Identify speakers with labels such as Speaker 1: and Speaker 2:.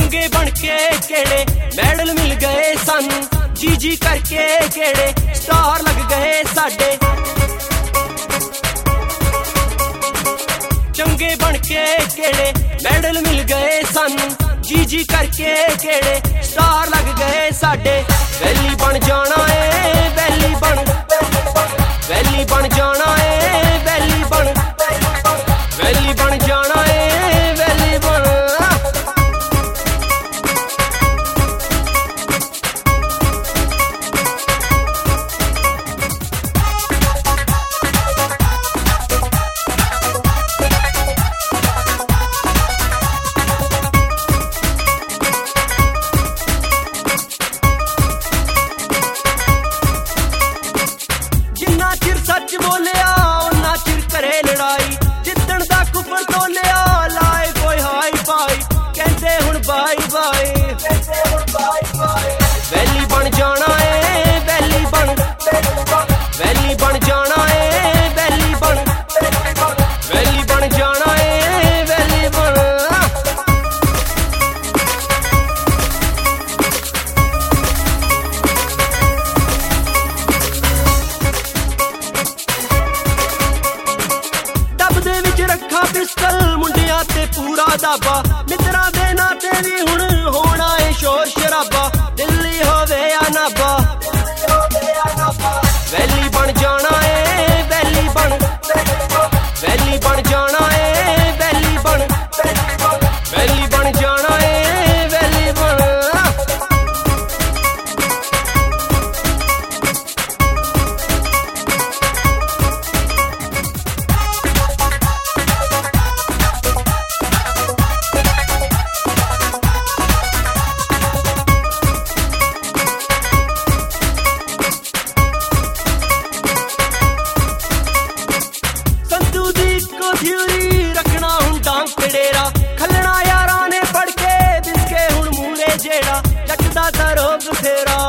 Speaker 1: चंगे बन के केड़े मैडल मिल गए सानू, जी जी करके केड़े स्टार लग गए साडे। चंगे बन के केड़े मैडल मिल गए सानू, जी जी करके केड़े स्टार लग गए साडे। वैली बन जाना है वैली बन, वैली बन जाना है वैली बन, वैली बन जाना है वैली बन। जिन्ना चिर सच बोलिया उन्ना चिर करे लड़ाई, जिद्दन दा कुफर तोलिया लाए कोई हाई फाई, कहते हुण बाई बाई। वैली बन जाना है वैली बन, वैली बन जाना है वैली बन, वैली बन जाना है वैली बन। डब दे विच रखा पिस्टल मुंडिया ते पूरा दाबा, मित्रा दे नाते भी हुण होना है शोर शराबा, दिल्ली होवे या नाबा। वैली बन जाना है वैली बन, वैली बन जाना है वैली बन, वैली बन जाना है वैली बन। संतू दी को थ्योरी रखना हुण डांग ते डेरा, खलना यारां ने पढ़ के दिसके हुण मूले जेड़ा, जट दा दरोग फेरा।